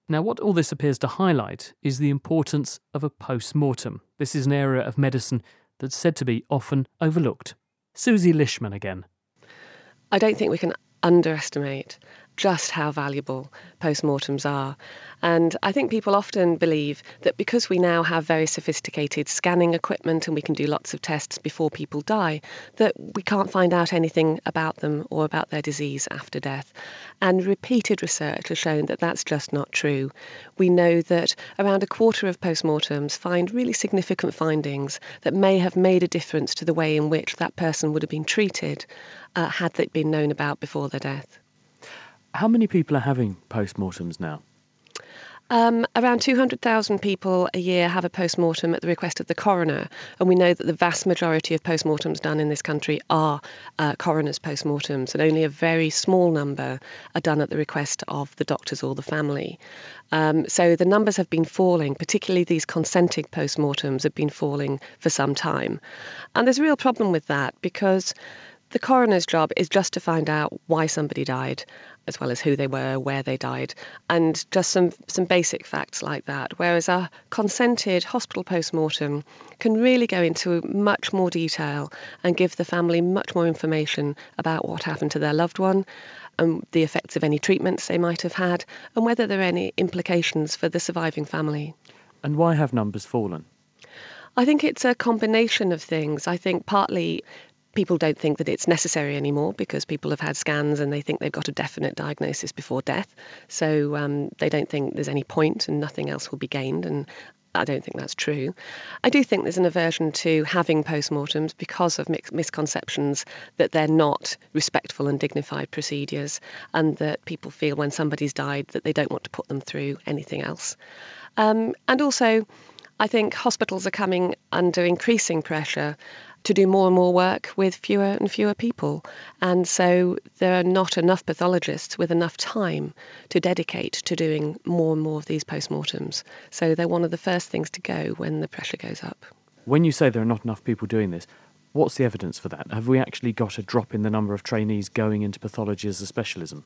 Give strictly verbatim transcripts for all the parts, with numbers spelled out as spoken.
Now, what all this appears to highlight is the importance of a post-mortem. This is an area of medicine that's said to be often overlooked. Susie Lishman again. I don't think we can underestimate just how valuable postmortems are. And I think people often believe that because we now have very sophisticated scanning equipment and we can do lots of tests before people die, that we can't find out anything about them or about their disease after death. And repeated research has shown that that's just not true. We know that around a quarter of postmortems find really significant findings that may have made a difference to the way in which that person would have been treated uh, had it been known about before their death. How many people are having postmortems now? Um, around two hundred thousand people a year have a post-mortem at the request of the coroner, and we know that the vast majority of post-mortems done in this country are uh, coroners' post-mortems, and only a very small number are done at the request of the doctors or the family. Um, so the numbers have been falling, particularly these consenting post-mortems have been falling for some time. And there's a real problem with that because the coroner's job is just to find out why somebody died, as well as who they were, where they died, and just some, some basic facts like that. Whereas a consented hospital post-mortem can really go into much more detail and give the family much more information about what happened to their loved one, and the effects of any treatments they might have had, and whether there are any implications for the surviving family. And why have numbers fallen? I think it's a combination of things. I think partly people don't think that it's necessary anymore because people have had scans and they think they've got a definite diagnosis before death. So um, they don't think there's any point and nothing else will be gained. And I don't think that's true. I do think there's an aversion to having postmortems because of mis- misconceptions that they're not respectful and dignified procedures, and that people feel when somebody's died that they don't want to put them through anything else. Um, and also, I think hospitals are coming under increasing pressure to do more and more work with fewer and fewer people. And so there are not enough pathologists with enough time to dedicate to doing more and more of these postmortems. So they're one of the first things to go when the pressure goes up. When you say there are not enough people doing this, what's the evidence for that? Have we actually got a drop in the number of trainees going into pathology as a specialism?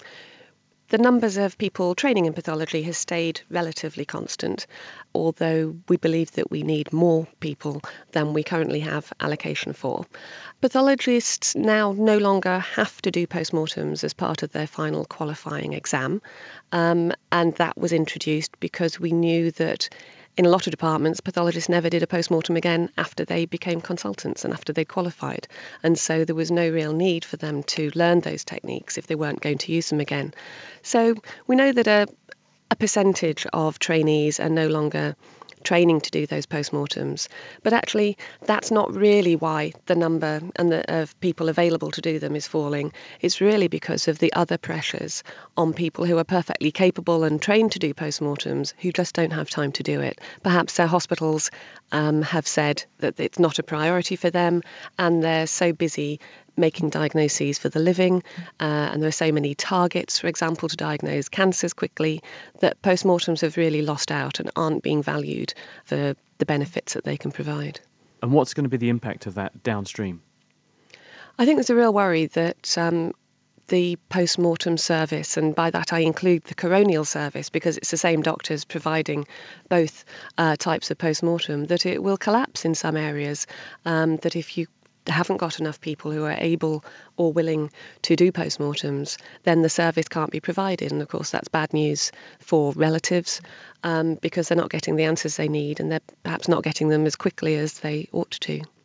The numbers of people training in pathology has stayed relatively constant, although we believe that we need more people than we currently have allocation for. Pathologists now no longer have to do postmortems as part of their final qualifying exam, um, and that was introduced because we knew that in a lot of departments, pathologists never did a post-mortem again after they became consultants and after they qualified. And so there was no real need for them to learn those techniques if they weren't going to use them again. So we know that a, a percentage of trainees are no longer training to do those postmortems. But actually, that's not really why the number and the, of people available to do them is falling. It's really because of the other pressures on people who are perfectly capable and trained to do postmortems who just don't have time to do it. Perhaps their hospitals um, have said that it's not a priority for them, and they're so busy making diagnoses for the living, uh, and there are so many targets, for example, to diagnose cancers quickly, that postmortems have really lost out and aren't being valued for the benefits that they can provide. And what's going to be the impact of that downstream? I think there's a real worry that um, the post-mortem service, and by that I include the coronial service because it's the same doctors providing both uh, types of post-mortem, that it will collapse in some areas, um, that if you haven't got enough people who are able or willing to do postmortems, then the service can't be provided. And of course, that's bad news for relatives um, because they're not getting the answers they need and they're perhaps not getting them as quickly as they ought to.